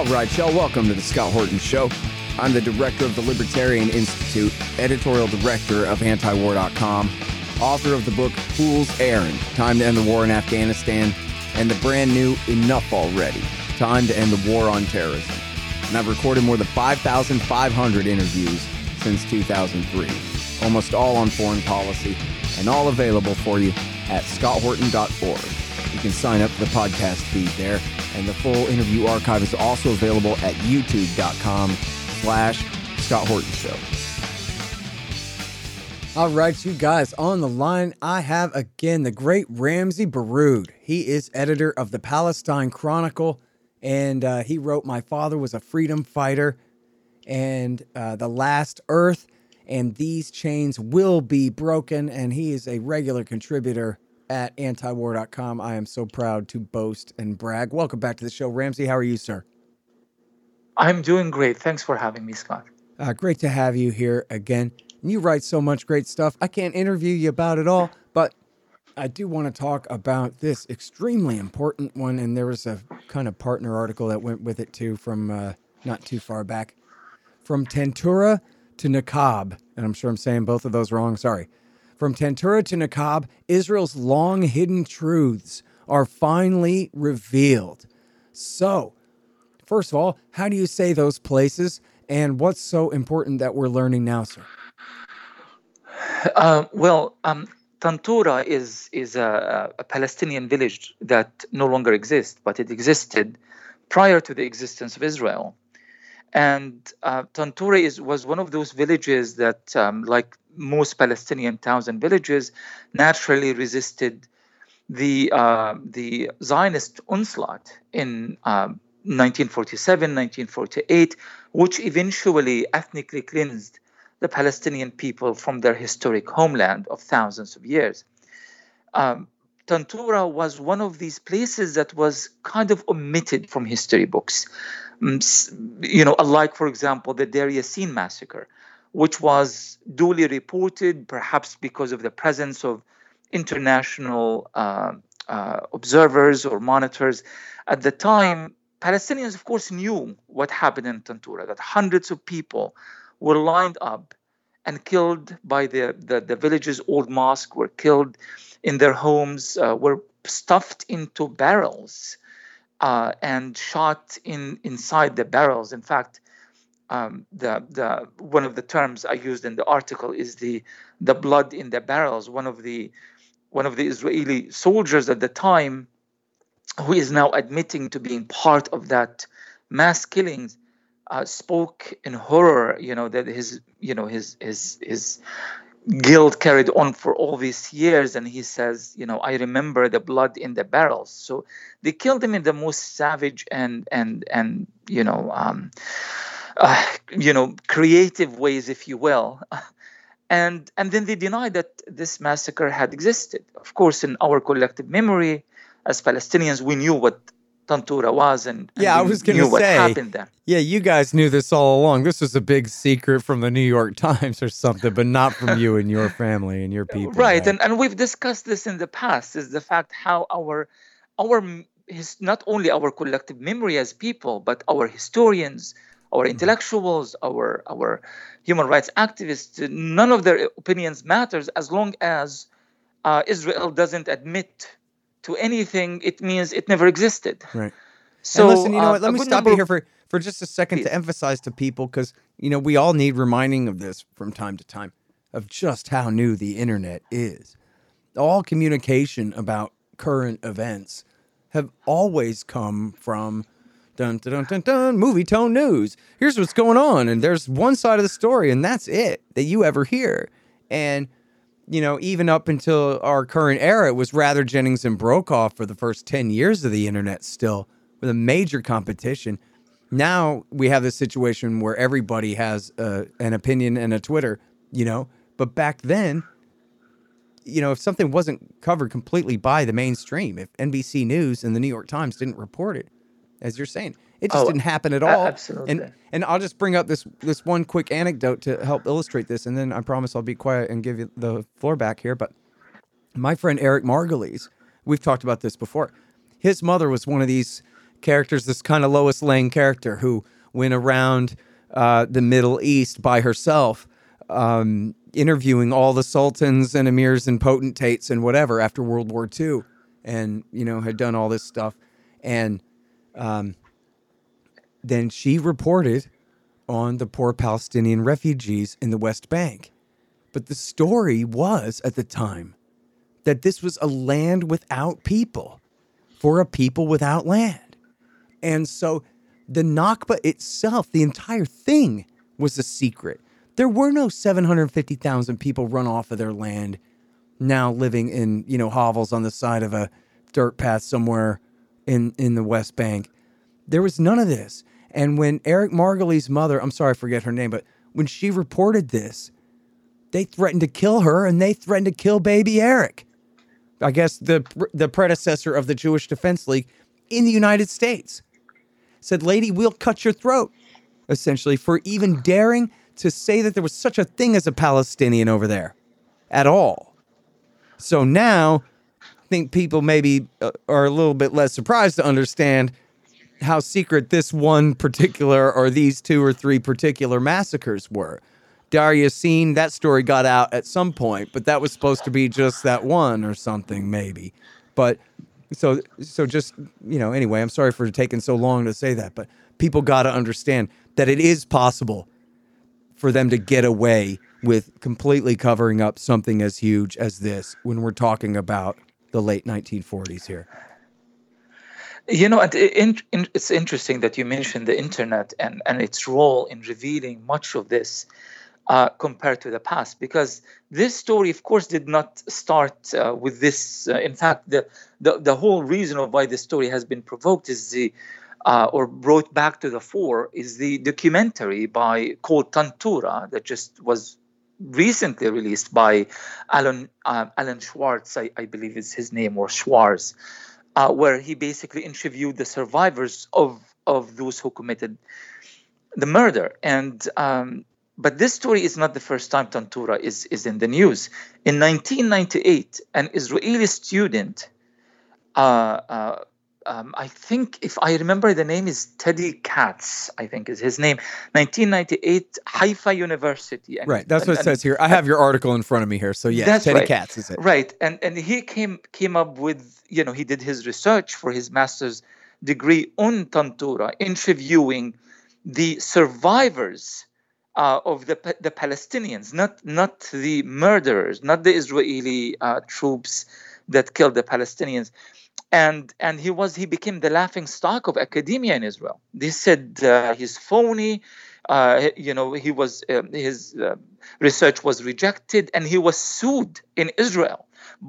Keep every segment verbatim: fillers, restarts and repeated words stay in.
right, y'all. Welcome to the Scott Horton Show. I'm the director of the Libertarian Institute, editorial director of anti war dot com, author of the book Fool's Errand, Time to End the War in Afghanistan, and the brand new Enough Already, Time to End the War on Terrorism. And I've recorded more than five thousand five hundred interviews since two thousand three, almost all on foreign policy, and all available for you at scott horton dot org. You can sign up for the podcast feed there, and the full interview archive is also available at youtube.com slash Scott Horton Show. All right, you guys, on the line, I have again the great Ramzy Baroud. He is editor of the Palestine Chronicle, and uh, he wrote My Father Was a Freedom Fighter and uh, The Last Earth, and These Chains Will Be Broken, and he is a regular contributor at anti war dot com. I am so proud to boast and brag. Welcome back to the show. Ramzy, how are you, sir? I'm doing great. Thanks for having me, Scott. Uh, great to have you here again. And you write so much great stuff. I can't interview you about it all, but I do want to talk about this extremely important one. And there was a kind of partner article that went with it too from uh, not too far back. From Tantura to Naqab, and I'm sure I'm saying both of those wrong. Sorry. From Tantura to Naqab, Israel's long-hidden truths are finally revealed. So, first of all, how do you say those places, and what's so important that we're learning now, sir? Uh, well, um, Tantura is is a, a Palestinian village that no longer exists, but it existed prior to the existence of Israel. And uh, Tantura is, was one of those villages that, um, like most Palestinian towns and villages, naturally resisted the uh, the Zionist onslaught in uh, nineteen forty-seven, nineteen forty-eight, which eventually ethnically cleansed the Palestinian people from their historic homeland of thousands of years. Um, Tantura was one of these places that was kind of omitted from history books. You know, unlike, for example, the Deir Yassin massacre, which was duly reported, perhaps because of the presence of international uh, uh, observers or monitors. At the time, Palestinians, of course, knew what happened in Tantura, that hundreds of people were lined up and killed by the, the, the village's old mosque, were killed in their homes, uh, were stuffed into barrels uh, and shot in inside the barrels. In fact, Um, the the one of the terms I used in the article is the the blood in the barrels. One of the one of the Israeli soldiers at the time, who is now admitting to being part of that mass killings, uh, spoke in horror. You know that his you know his his his guilt carried on for all these years, and he says, you know, I remember the blood in the barrels. So they killed him in the most savage and and and you know. Um, Uh, you know, creative ways, if you will. And and then they denied that this massacre had existed. Of course, in our collective memory, as Palestinians, we knew what Tantura was and, and yeah, I was going to say, what happened there. Yeah, you guys knew this all along. This was a big secret from the New York Times or something, but not from you and your family and your people. Right, and, and we've discussed this in the past, is the fact how our, our his, not only our collective memory as people, but our historians, our intellectuals, our our human rights activists, none of their opinions matters as long as uh, Israel doesn't admit to anything. It means it never existed. Right. So and listen, you know uh, what? Let me stop you here for, for just a second to emphasize to people, because you know we all need reminding of this from time to time, of just how new the internet is. All communication about current events have always come from Dun, dun, dun, dun, dun, movie tone news. Here's what's going on. And there's one side of the story, and that's it that you ever hear. And, you know, even up until our current era, it was Rather, Jennings, and Brokaw for the first ten years of the internet still, with a major competition. Now we have this situation where everybody has uh, an opinion and a Twitter, you know. But back then, you know, if something wasn't covered completely by the mainstream, if N B C News and the New York Times didn't report it, as you're saying, it just oh, didn't happen at all. Absolutely. And and I'll just bring up this this one quick anecdote to help illustrate this, and then I promise I'll be quiet and give you the floor back here. But my friend Eric Margulies, we've talked about this before. His mother was one of these character's this kind of Lois Lane character who went around uh, the Middle East by herself, um, interviewing all the sultans and emirs and potentates and whatever after World War Two, and, you know, had done all this stuff. And um, then she reported on the poor Palestinian refugees in the West Bank. But the story was, at the time, that this was a land without people for a people without land. And so the Nakba itself, the entire thing, was a secret. There were no seven hundred fifty thousand people run off of their land now living in, you know, hovels on the side of a dirt path somewhere in, in the West Bank. There was none of this. And when Eric Margoly's mother, I'm sorry, I forget her name, but when she reported this, they threatened to kill her, and they threatened to kill baby Eric. I guess the the predecessor of the Jewish Defense League in the United States said, lady, we'll cut your throat, essentially, for even daring to say that there was such a thing as a Palestinian over there at all. So now I think people maybe uh, are a little bit less surprised to understand how secret this one particular or these two or three particular massacres were. Dar Yassin, that story got out at some point, but that was supposed to be just that one or something, maybe. But so, so just, you know, anyway, I'm sorry for taking so long to say that, but people got to understand that it is possible for them to get away with completely covering up something as huge as this when we're talking about the late nineteen forties here. You know, it's interesting that you mentioned the internet and, and its role in revealing much of this. Uh, compared to the past, because this story, of course, did not start uh, with this. Uh, in fact, the, the the whole reason of why this story has been provoked is the, uh, or brought back to the fore, is the documentary by called Tantura that just was recently released by Alan uh, Alan Schwartz, I, I believe is his name, or Schwartz, uh, where he basically interviewed the survivors of of those who committed the murder. And um, But this story is not the first time Tantura is, is in the news. In nineteen ninety-eight, an Israeli student, uh, uh, um, I think, if I remember, the name is Teddy Katz, I think is his name, nineteen ninety-eight, Haifa University. And, right, that's what and, it says here. I have your article in front of me here, so yes, Teddy right. Katz is it. Right, and, and he came, came up with, you know, he did his research for his master's degree on Tantura, interviewing the survivors Uh, of the the Palestinians, not not the murderers, not the Israeli uh, troops that killed the Palestinians, and and he was he became the laughing stock of academia in Israel. They said uh, he's phony, uh, you know, he was uh, his uh, research was rejected, and he was sued in Israel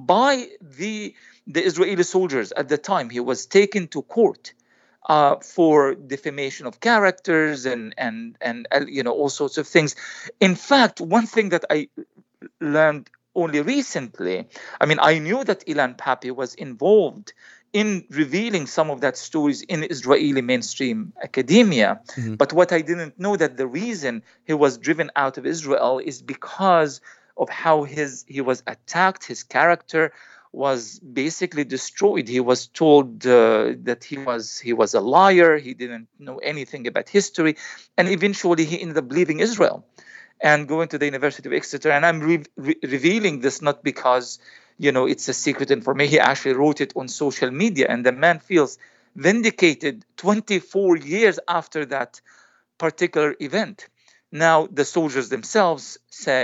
by the the Israeli soldiers at the time. He was taken to court Uh, for defamation of characters and and and uh, you know, all sorts of things. In fact, one thing that I learned only recently, I mean, I knew that Ilan Pappé was involved in revealing some of that stories in Israeli mainstream academia. Mm-hmm. But what I didn't know, that the reason he was driven out of Israel is because of how his he was attacked, his character was basically destroyed. He was told uh, that he was he was a liar. He didn't know anything about history, and eventually he ended up leaving Israel and going to the University of Exeter. And I'm re- re- revealing this not because, you know, it's a secret information. He actually wrote it on social media, and the man feels vindicated twenty-four years after that particular event. Now the soldiers themselves say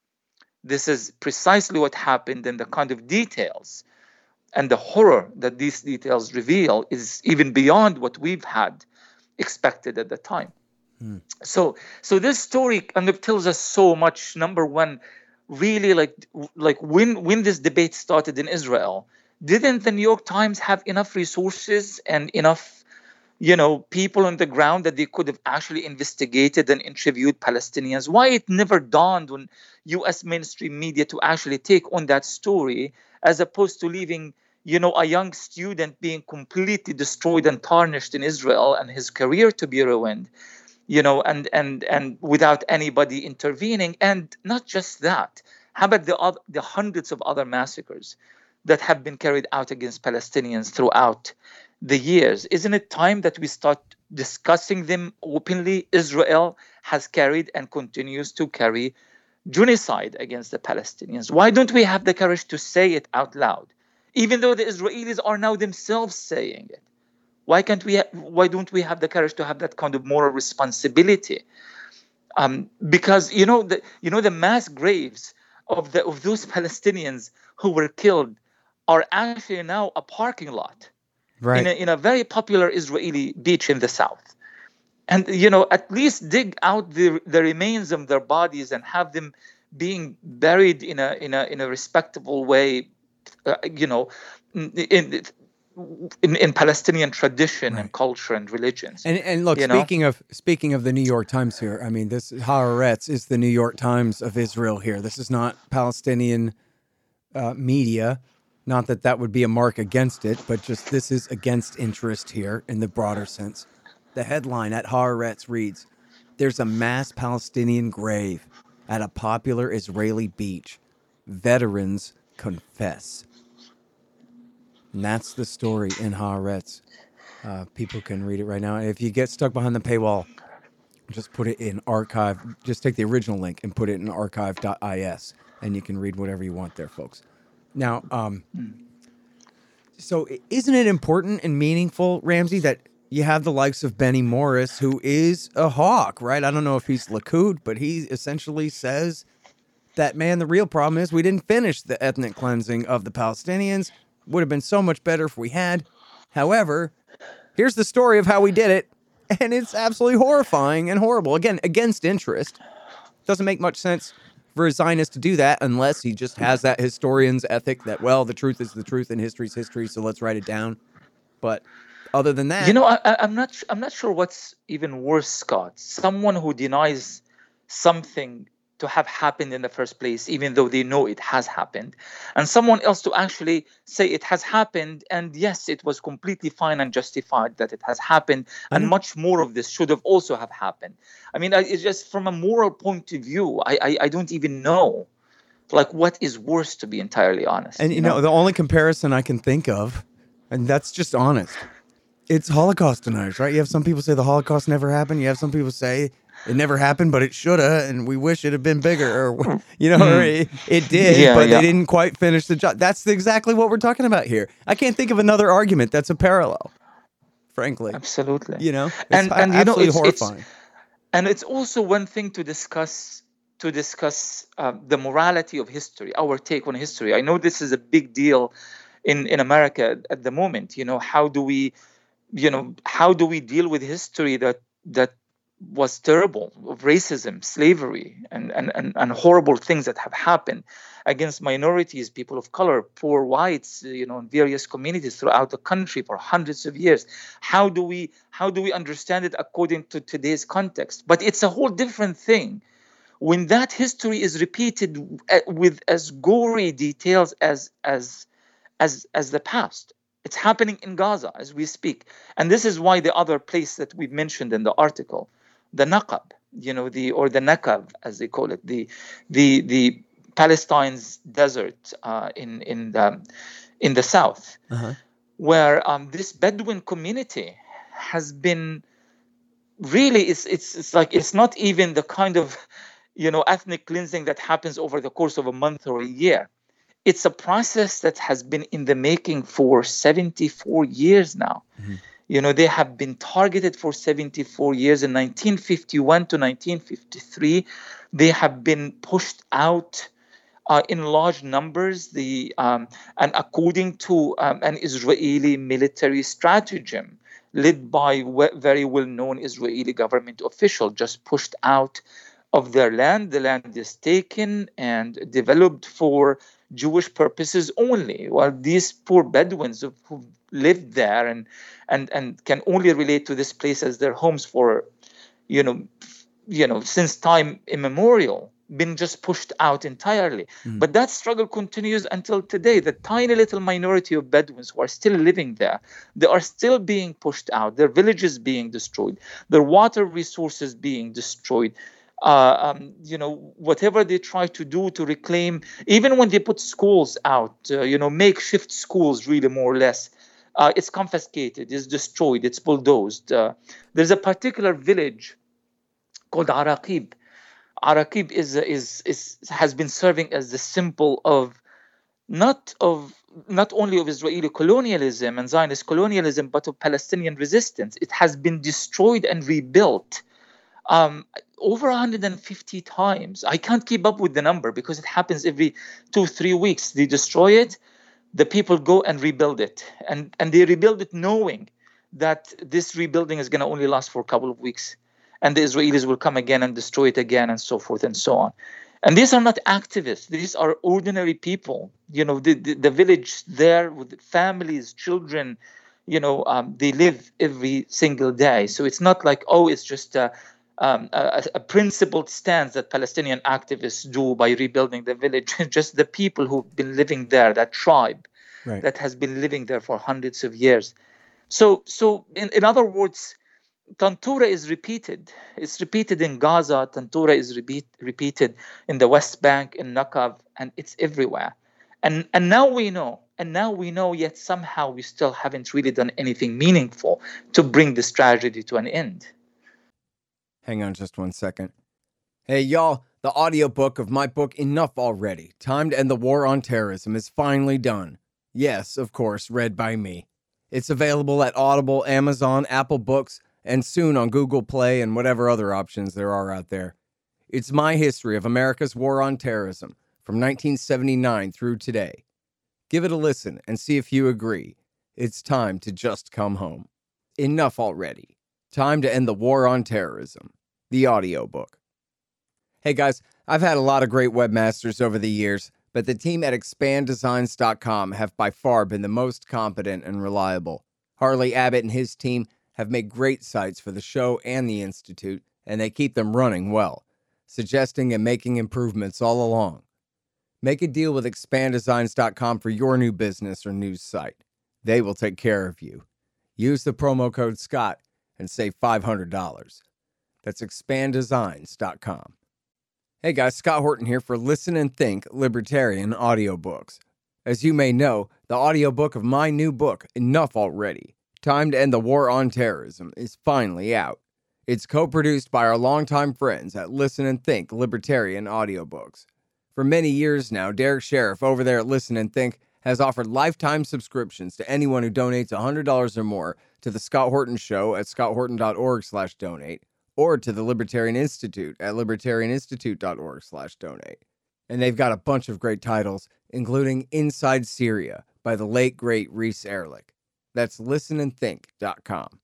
this is precisely what happened, and the kind of details and the horror that these details reveal is even beyond what we've had expected at the time. Hmm. So, so this story kind of tells us so much. Number one, really, like, like when when this debate started in Israel, didn't the New York Times have enough resources and enough, you know, people on the ground that they could have actually investigated and interviewed Palestinians? Why it never dawned on U S mainstream media to actually take on that story, as opposed to leaving, you know, a young student being completely destroyed and tarnished in Israel and his career to be ruined, you know, and and and without anybody intervening? And not just that, how about the other, the hundreds of other massacres that have been carried out against Palestinians throughout the years, isn't it time that we start discussing them openly? Israel has carried and continues to carry genocide against the Palestinians. Why don't we have the courage to say it out loud, even though the Israelis are now themselves saying it? Why can't we? Ha- why don't we have the courage to have that kind of moral responsibility? Um, because you know the you know the mass graves of the of those Palestinians who were killed are actually now a parking lot Right. in a, in a very popular Israeli beach in the south. And you know, at least dig out the the remains of their bodies and have them being buried in a in a in a respectable way. Uh, you know, in, in in in Palestinian tradition Right. and culture and religions. And and look, you know? speaking of speaking of the New York Times here, I mean, this Haaretz is the New York Times of Israel here. This is not Palestinian uh, media. Not that that would be a mark against it, but just this is against interest here in the broader sense. The headline at Haaretz reads, "There's a mass Palestinian grave at a popular Israeli beach. Veterans confess." And that's the story in Haaretz. Uh, people can read it right now. If you get stuck behind the paywall, just put it in archive. Just take the original link and put it in archive dot is, and you can read whatever you want there, folks. Now, um, so isn't it important and meaningful, Ramsey, that you have the likes of Benny Morris, who is a hawk, right? I don't know if he's Likud, but he essentially says that, man, the real problem is we didn't finish the ethnic cleansing of the Palestinians. Would have been so much better if we had. However, here's the story of how we did it, and it's absolutely horrifying and horrible. Again, against interest. Doesn't make much sense for a Zionist to do that unless he just has that historian's ethic that, well, the truth is the truth and history's history, so let's write it down. But other than that, You know, I, I- I'm not. I'm not sure what's even worse, Scott. Someone who denies something to have happened in the first place, even though they know it has happened, and someone else to actually say it has happened, and yes, it was completely fine and justified that it has happened, and know. much more of this should have also have happened. I mean, I- it's just from a moral point of view, I I, I don't even know, like, what is worse, to be entirely honest. and you know, the only comparison I can think of, and that's just honest, it's Holocaust deniers, right? You have some people say the Holocaust never happened. You have some people say it never happened, but it should have, and we wish it had been bigger, or you know, or it, it did, Yeah, but yeah. they didn't quite finish the job. That's exactly what we're talking about here. I can't think of another argument that's a parallel, frankly. Absolutely. You know, it's and a- and you know, absolutely it's, it's horrifying. and it's also one thing to discuss to discuss uh, the morality of history, our take on history. I know this is a big deal in in America at the moment. You know, how do we, you know, how do we deal with history that that was terrible, of racism, slavery, and and and, and horrible things that have happened against minorities, people of color, poor whites, you know, in various communities throughout the country for hundreds of years. How do we how do we understand it according to today's context? But it's a whole different thing when that history is repeated uh, with as gory details as as as as the past. It's happening in Gaza as we speak, and this is why the other place that we mentioned in the article, the Naqab, you know, the or the Naqab as they call it, the the the Palestine's desert uh, in in the in the south, Uh-huh. where um, this Bedouin community has been really it's it's it's like it's not even the kind of, you know, ethnic cleansing that happens over the course of a month or a year. It's a process that has been in the making for seventy-four years now. Mm-hmm. You know, they have been targeted for seventy-four years. In nineteen fifty-one to nineteen fifty-three, they have been pushed out uh, in large numbers. The um, and according to um, an Israeli military stratagem led by we- very well-known Israeli government official, just pushed out of their land. The land is taken and developed for Jewish purposes only, while these poor Bedouins who who lived there and and and can only relate to this place as their homes for, you know, you know, since time immemorial, been just pushed out entirely. Mm. But that struggle continues until today. The tiny little minority of Bedouins who are still living there, they are still being pushed out. Their villages being destroyed, their water resources being destroyed. Uh, um, you know, whatever they try to do to reclaim, even when they put schools out, uh, you know, makeshift schools, really more or less, Uh, it's confiscated, it's destroyed, it's bulldozed. Uh, there's a particular village called Araqib. Araqib is, is is has been serving as the symbol of not of not only of Israeli colonialism and Zionist colonialism, but of Palestinian resistance. It has been destroyed and rebuilt um, over one hundred fifty times. I can't keep up with the number because it happens every two, three weeks. They destroy it, the people go and rebuild it. And, and they rebuild it knowing that this rebuilding is going to only last for a couple of weeks. And the Israelis will come again and destroy it again, and so forth and so on. And these are not activists. These are ordinary people. You know, the, the, the village there with families, children, you know, um, they live every single day. So it's not like, oh, it's just a, um, a, a principled stance that Palestinian activists do by rebuilding the village. Just the people who've been living there, that tribe right. that has been living there for hundreds of years. So, so in, in other words, Tantura is repeated. It's repeated in Gaza. Tantura is repeat, repeated in the West Bank, in Naqab, and it's everywhere. And and now we know, and now we know, yet somehow we still haven't really done anything meaningful to bring this tragedy to an end. Hang on just one second. Hey, y'all, the audiobook of my book, Enough Already, Time to End the War on Terrorism, is finally done. Yes, of course, read by me. It's available at Audible, Amazon, Apple Books, and soon on Google Play and whatever other options there are out there. It's my history of America's war on terrorism from nineteen seventy-nine through today. Give it a listen and see if you agree. It's time to just come home. Enough already. Time to End the War on Terrorism. The audiobook. Hey guys, I've had a lot of great webmasters over the years, but the team at expand designs dot com have by far been the most competent and reliable. Harley Abbott and his team have made great sites for the show and the Institute, and they keep them running well, suggesting and making improvements all along. Make a deal with expand designs dot com for your new business or news site. They will take care of you. Use the promo code Scott and save five hundred dollars. That's expand designs dot com. Hey guys, Scott Horton here for Listen and Think Libertarian Audiobooks. As you may know, the audiobook of my new book, Enough Already, Time to End the War on Terrorism, is finally out. It's co-produced by our longtime friends at Listen and Think Libertarian Audiobooks. For many years now, Derek Sheriff over there at Listen and Think has offered lifetime subscriptions to anyone who donates one hundred dollars or more to the Scott Horton Show at scott horton dot org slash donate or to the Libertarian Institute at libertarian institute dot org slash donate. And they've got a bunch of great titles, including Inside Syria by the late, great Reese Erlich. That's listen and think dot com.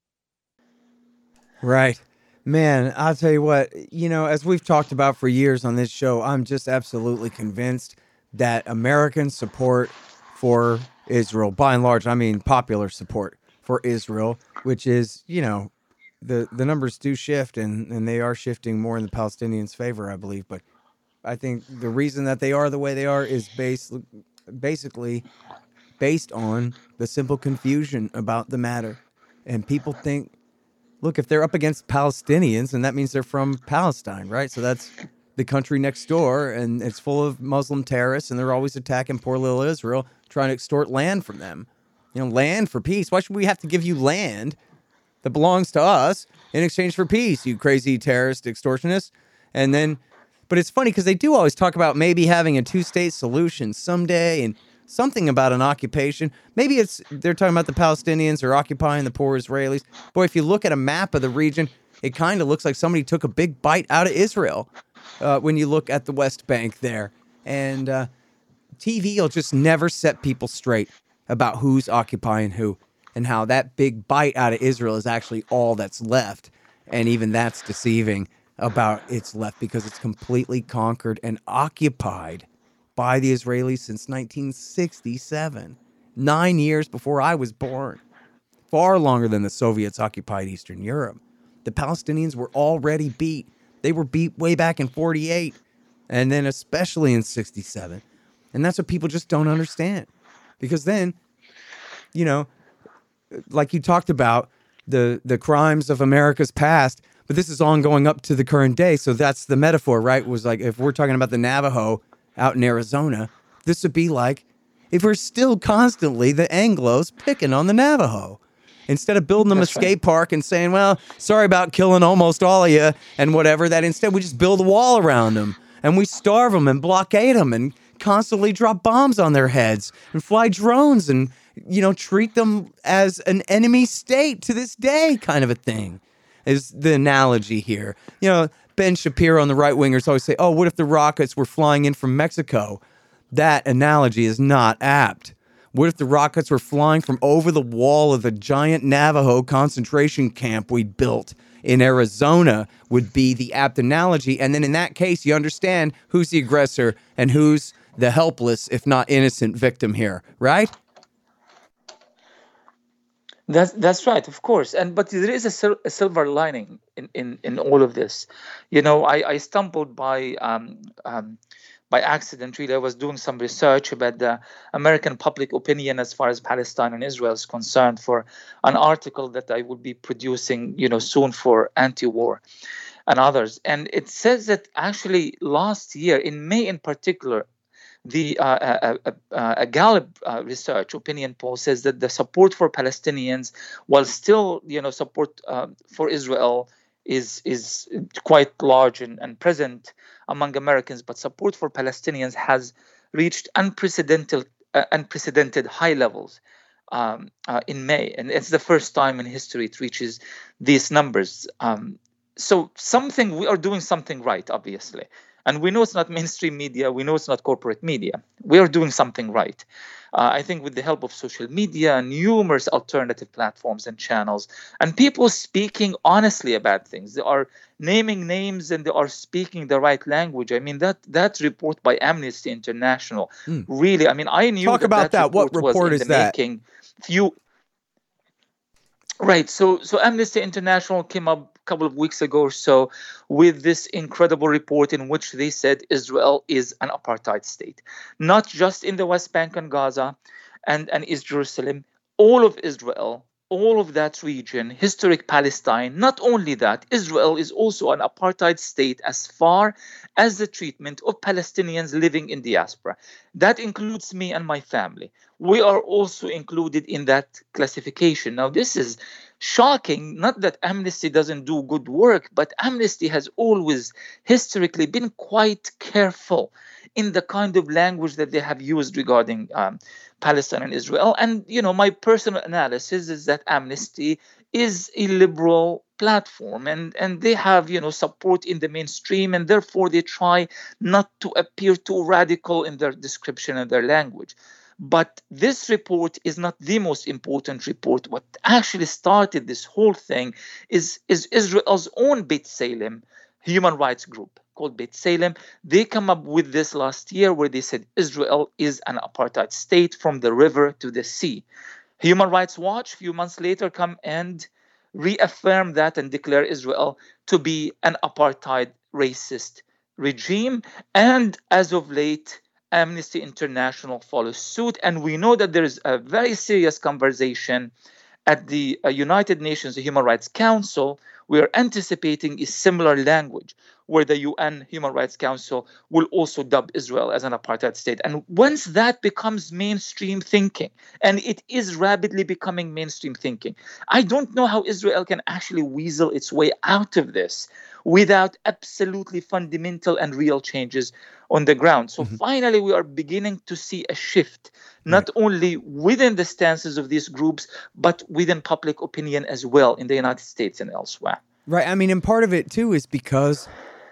Right. Man, I'll tell you what, you know, as we've talked about for years on this show, I'm just absolutely convinced that American support for Israel, by and large, I mean popular support for Israel, which is, you know, the, the numbers do shift, and, and they are shifting more in the Palestinians' favor, I believe. But I think the reason that they are the way they are is based, basically based on the simple confusion about the matter. And people think, look, if they're up against Palestinians, and that means they're from Palestine, right? So that's the country next door, and it's full of Muslim terrorists, and they're always attacking poor little Israel, trying to extort land from them. You know, land for peace. Why should we have to give you land that belongs to us in exchange for peace, you crazy terrorist extortionists? And then, but it's funny because they do always talk about maybe having a two-state solution someday, and something about an occupation. Maybe it's they're talking about the Palestinians are occupying the poor Israelis. Boy, if you look at a map of the region, it kind of looks like somebody took a big bite out of Israel uh, when you look at the West Bank there. And uh, T V will just never set people straight about who's occupying who and how that big bite out of Israel is actually all that's left. And even that's deceiving about its left because it's completely conquered and occupied by the Israelis since nineteen sixty-seven, nine years before I was born, far longer than the Soviets occupied Eastern Europe. The Palestinians were already beat. They were beat way back in forty-eight, and then especially in sixty-seven. And that's what people just don't understand. Because then, you know, like you talked about, the, the crimes of America's past, but this is ongoing up to the current day, so that's the metaphor, right? It was like, if we're talking about the Navajo out in Arizona, this would be like if we're still constantly the Anglos picking on the Navajo? Instead of building them That's a skate right. park and saying, well, sorry about killing almost all of you and whatever, that instead we just build a wall around them and we starve them and blockade them and constantly drop bombs on their heads and fly drones and, you know, treat them as an enemy state to this day kind of a thing is the analogy here. You know, Ben Shapiro and the right-wingers always say, oh, what if the rockets were flying in from Mexico? That analogy is not apt. What if the rockets were flying from over the wall of the giant Navajo concentration camp we built in Arizona would be the apt analogy. And then in that case, you understand who's the aggressor and who's the helpless, if not innocent victim here, right? That's that's right, of course. And but there is a, sil- a silver lining in, in, in all of this. You know, I, I stumbled by um, um, by accident. Really, I was doing some research about the American public opinion as far as Palestine and Israel is concerned for an article that I will be producing, you know, soon for Anti-War and others. And it says that actually last year, in May in particular, the uh, uh, uh, uh, a Gallup uh, research opinion poll says that the support for Palestinians, while still, you know, support uh, for Israel is is quite large and, and present among Americans, but support for Palestinians has reached unprecedented uh, unprecedented high levels um, uh, in May, and it's the first time in history it reaches these numbers. Um, so something we are doing something right, obviously. And we know it's not mainstream media. We know it's not corporate media. We are doing something right. Uh, I think with the help of social media and numerous alternative platforms and channels, and people speaking honestly about things. They are naming names and they are speaking the right language. I mean, that that report by Amnesty International, Mm. really, I mean, I knew Talk that about that that. What report, report was is in the that? making. Few Right. So, so Amnesty International came up a couple of weeks ago or so with this incredible report in which they said Israel is an apartheid state, not just in the West Bank and Gaza and, and East Jerusalem, all of Israel, all of that region, historic Palestine. Not only that, Israel is also an apartheid state as far as the treatment of Palestinians living in diaspora. That includes me and my family. We are also included in that classification. Now, this is shocking. Not that Amnesty doesn't do good work, but Amnesty has always historically been quite careful in the kind of language that they have used regarding um, Palestine and Israel. And, you know, my personal analysis is that Amnesty is a liberal platform and, and they have, you know, support in the mainstream, and therefore they try not to appear too radical in their description and their language. But this report is not the most important report. What actually started this whole thing is, is Israel's own B'Tselem human rights group called B'Tselem. They come up with this last year where they said Israel is an apartheid state from the river to the sea. Human Rights Watch, a few months later, come and reaffirm that and declare Israel to be an apartheid racist regime. And as of late, Amnesty International follows suit. And we know that there is a very serious conversation at the uh, United Nations Human Rights Council. We are anticipating a similar language where the U N Human Rights Council will also dub Israel as an apartheid state. And once that becomes mainstream thinking, and it is rapidly becoming mainstream thinking, I don't know how Israel can actually weasel its way out of this without absolutely fundamental and real changes on the ground. So mm-hmm. finally, we are beginning to see a shift, not right. only within the stances of these groups, but within public opinion as well in the United States and elsewhere. Right. I mean, and part of it, too, is because,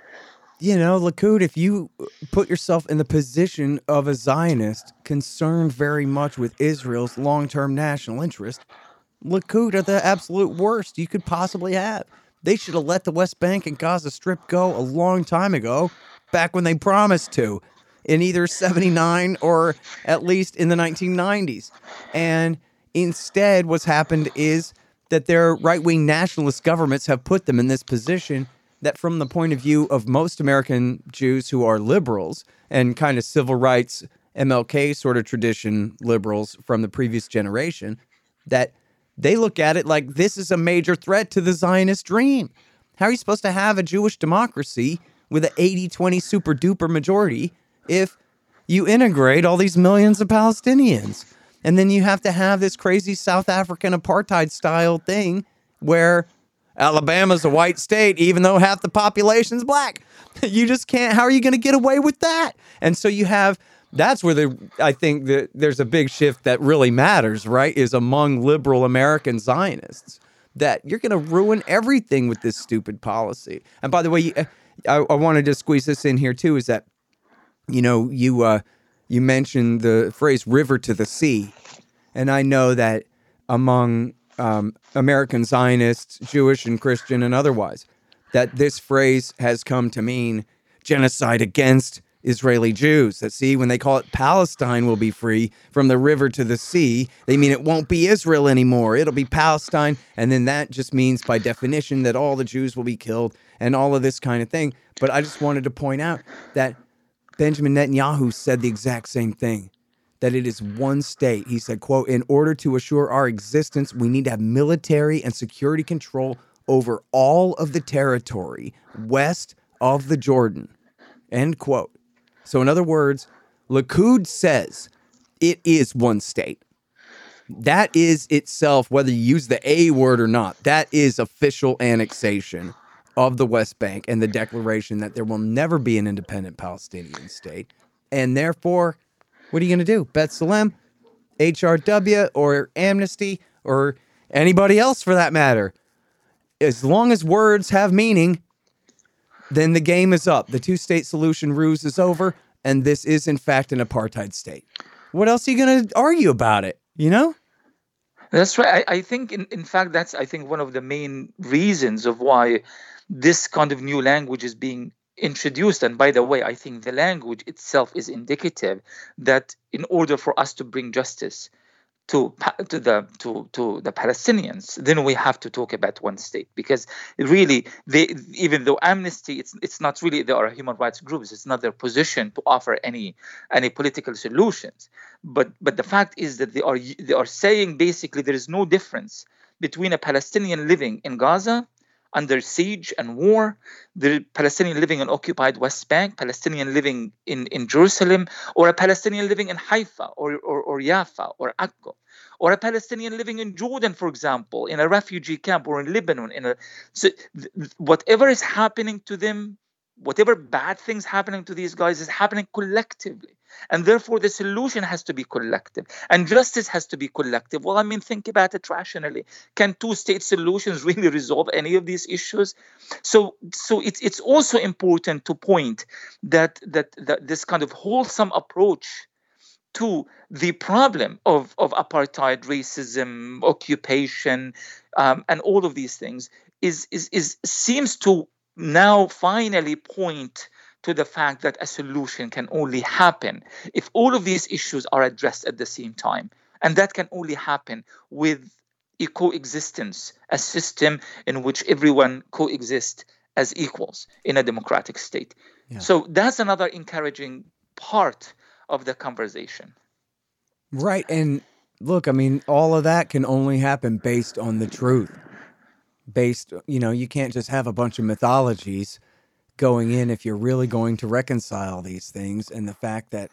you know, Likud, if you put yourself in the position of a Zionist concerned very much with Israel's long-term national interest, Likud are the absolute worst you could possibly have. They should have let the West Bank and Gaza Strip go a long time ago, back when they promised to, in either seventy-nine or at least in the nineteen nineties. And instead, what's happened is that their right-wing nationalist governments have put them in this position that, from the point of view of most American Jews who are liberals and kind of civil rights, M L K sort of tradition liberals from the previous generation, that they look at it like this is a major threat to the Zionist dream. How are you supposed to have a Jewish democracy with an eighty twenty super duper majority if you integrate all these millions of Palestinians. And then you have to have this crazy South African apartheid style thing where Alabama's a white state, even though half the population's black. You just can't. How are you going to get away with that? And so you have, that's where the, I think that there's a big shift that really matters, right? Is among liberal American Zionists that you're going to ruin everything with this stupid policy. And by the way, I, I wanted to squeeze this in here too, is that, you know, you, uh, you mentioned the phrase river to the sea. And I know that among um, American Zionists, Jewish and Christian and otherwise, that this phrase has come to mean genocide against Israeli Jews. That, see, when they call it Palestine will be free from the river to the sea, they mean it won't be Israel anymore. It'll be Palestine. And then that just means by definition that all the Jews will be killed and all of this kind of thing. But I just wanted to point out that Benjamin Netanyahu said the exact same thing, that it is one state. He said, quote, in order to assure our existence, we need to have military and security control over all of the territory west of the Jordan, end quote. So in other words, Likud says it is one state. That is itself, whether you use the A word or not, that is official annexation of the West Bank and the declaration that there will never be an independent Palestinian state. And therefore, what are you going to do? B'Tselem, H R W, or Amnesty, or anybody else for that matter? As long as words have meaning, then the game is up. The two-state solution ruse is over, and this is, in fact, an apartheid state. What else are you going to argue about it, you know? That's right. I, I think, in, in fact, that's, I think, one of the main reasons of why this kind of new language is being introduced. And by the way, I think the language itself is indicative that in order for us to bring justice to to the to to the Palestinians, then we have to talk about one state, because really, they, even though Amnesty, it's it's not really, they are human rights groups, it's not their position to offer any any political solutions. But but the fact is that they are they are saying basically there is no difference between a Palestinian living in Gaza under siege and war, the Palestinian living in occupied West Bank, Palestinian living in, in Jerusalem, or a Palestinian living in Haifa or, or, or Jaffa or Akko, or a Palestinian living in Jordan, for example, in a refugee camp, or in Lebanon. In a, so th- whatever is happening to them, whatever bad things happening to these guys is happening collectively. And therefore, the solution has to be collective, and justice has to be collective. Well, I mean, think about it rationally. Can two-state solutions really resolve any of these issues? So, so it's it's also important to point that that, that this kind of wholesome approach to the problem of, of apartheid, racism, occupation, um, and all of these things is is is seems to now finally point to the fact that a solution can only happen if all of these issues are addressed at the same time. And that can only happen with a coexistence, a system in which everyone coexists as equals in a democratic state. Yeah. So that's another encouraging part of the conversation. Right. And look, I mean, all of that can only happen based on the truth. Based, you know, you can't just have a bunch of mythologies going in if you're really going to reconcile these things. And the fact that,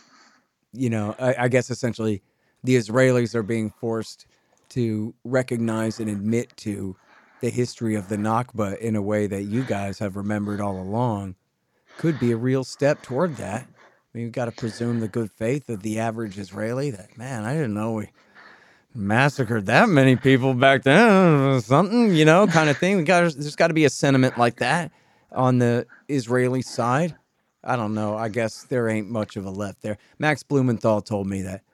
you know, I, I guess essentially the Israelis are being forced to recognize and admit to the history of the Nakba in a way that you guys have remembered all along could be a real step toward that. I mean, you've got to presume the good faith of the average Israeli that, man, I didn't know we massacred that many people back then, something, you know, kind of thing. We got, there's got to be a sentiment like that on the Israeli side. I don't know. I guess there ain't much of a left there. Max Blumenthal told me that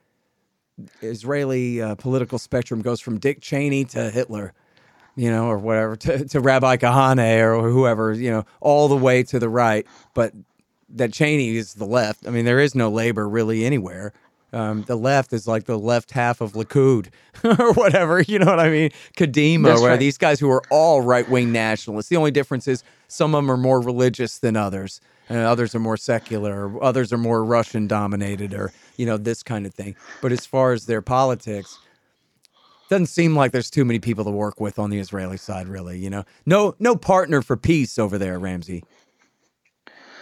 Israeli uh, political spectrum goes from Dick Cheney to Hitler, you know, or whatever, to, to Rabbi Kahane or whoever, you know, all the way to the right. But that Cheney is the left. I mean, there is no labor really anywhere. Um, the left is like the left half of Likud or whatever, you know what I mean? Kadima, That's where right. These guys who are all right-wing nationalists. The only difference is some of them are more religious than others, and others are more secular, or others are more Russian-dominated, or, you know, this kind of thing. But as far as their politics, doesn't seem like there's too many people to work with on the Israeli side, really, you know? No, no partner for peace over there, Ramsey.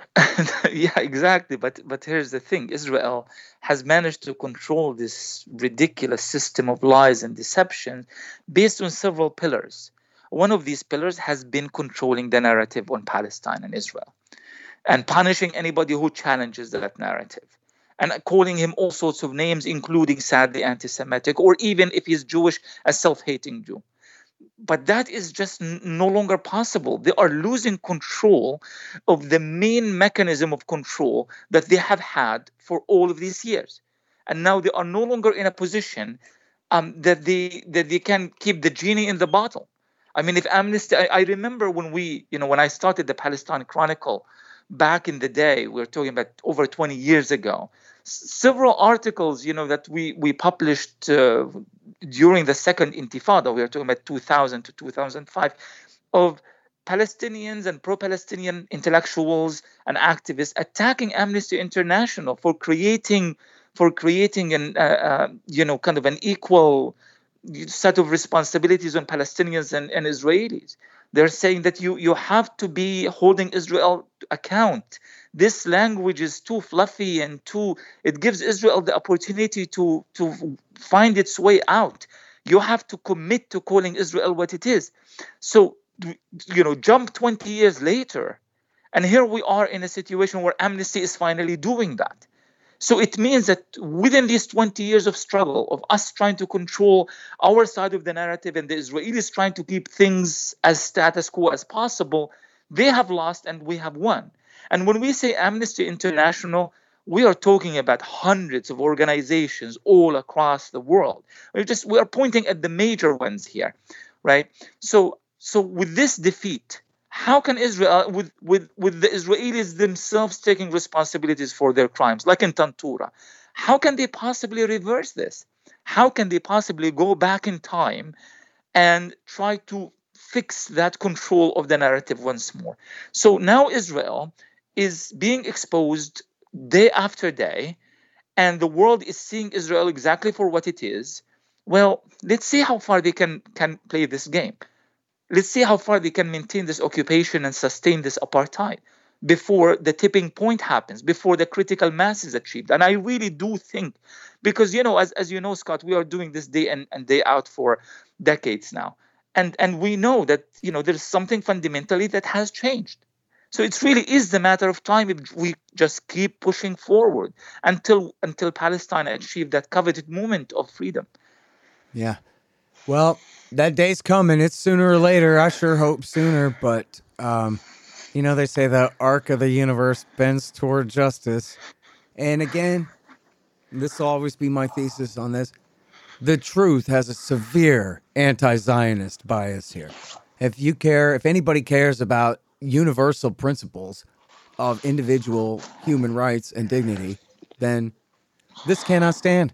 Yeah, exactly. But but here's the thing: Israel has managed to control this ridiculous system of lies and deception based on several pillars. One of these pillars has been controlling the narrative on Palestine and Israel, and punishing anybody who challenges that narrative, and calling him all sorts of names, including sadly anti-Semitic, or even if he's Jewish, a self-hating Jew. But that is just n- no longer possible. They are losing control of the main mechanism of control that they have had for all of these years. And now they are no longer in a position um, that they that they can keep the genie in the bottle. I mean, if Amnesty, I, I remember when we, you know, when I started the Palestine Chronicle back in the day, we were talking about over twenty years ago, s- several articles, you know, that we, we published uh, during the second Intifada, we are talking about two thousand to two thousand five, of Palestinians and pro-Palestinian intellectuals and activists attacking Amnesty International for creating for creating an uh, uh, you know kind of an equal set of responsibilities on Palestinians and, and Israelis. They're saying that you you have to be holding Israel to account. This language is too fluffy and too it gives Israel the opportunity to to find its way out. You have to commit to calling Israel what it is. So you know, jump twenty years later, and here we are in a situation where Amnesty is finally doing that. So it means that within these twenty years of struggle, of us trying to control our side of the narrative and the Israelis trying to keep things as status quo as possible, they have lost and we have won. And when we say Amnesty International, we are talking about hundreds of organizations all across the world. We're just we are pointing at the major ones here, right? So so with this defeat, how can Israel, with, with, with the Israelis themselves taking responsibilities for their crimes, like in Tantura, how can they possibly reverse this? How can they possibly go back in time and try to fix that control of the narrative once more? So now Israel is being exposed day after day, and the world is seeing Israel exactly for what it is. Well, let's see how far they can, can play this game. Let's see how far they can maintain this occupation and sustain this apartheid before the tipping point happens, before the critical mass is achieved. And I really do think, because, you know, as, as you know, Scott, we are doing this day in and day out for decades now. And, and we know that, you know, there's something fundamentally that has changed. So it really is the matter of time if we just keep pushing forward until until Palestine achieve that coveted moment of freedom. Yeah. Well, that day's coming. It's sooner or later. I sure hope sooner. But, um, you know, they say the arc of the universe bends toward justice. And again, this will always be my thesis on this. The truth has a severe anti-Zionist bias here. If you care, if anybody cares about universal principles of individual human rights and dignity, then this cannot stand.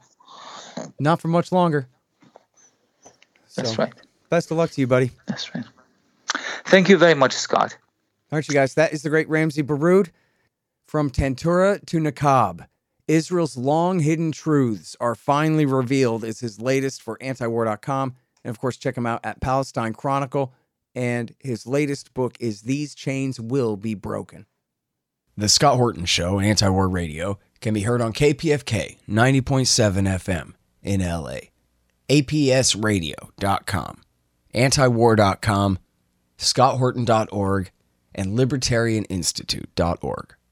Not for much longer. That's So, right. Best of luck to you, buddy. That's right. Thank you very much, Scott. All right, you guys, that is the great Ramzy Baroud. From Tantura to Naqab, Israel's long hidden truths are finally revealed is his latest for anti war dot com. And of course, check him out at Palestine Chronicle. And his latest book is These Chains Will Be Broken. The Scott Horton Show, Anti-War Radio, can be heard on K P F K ninety point seven F M in L A, A P S radio dot com, anti war dot com, scott horton dot org, and libertarian institute dot org.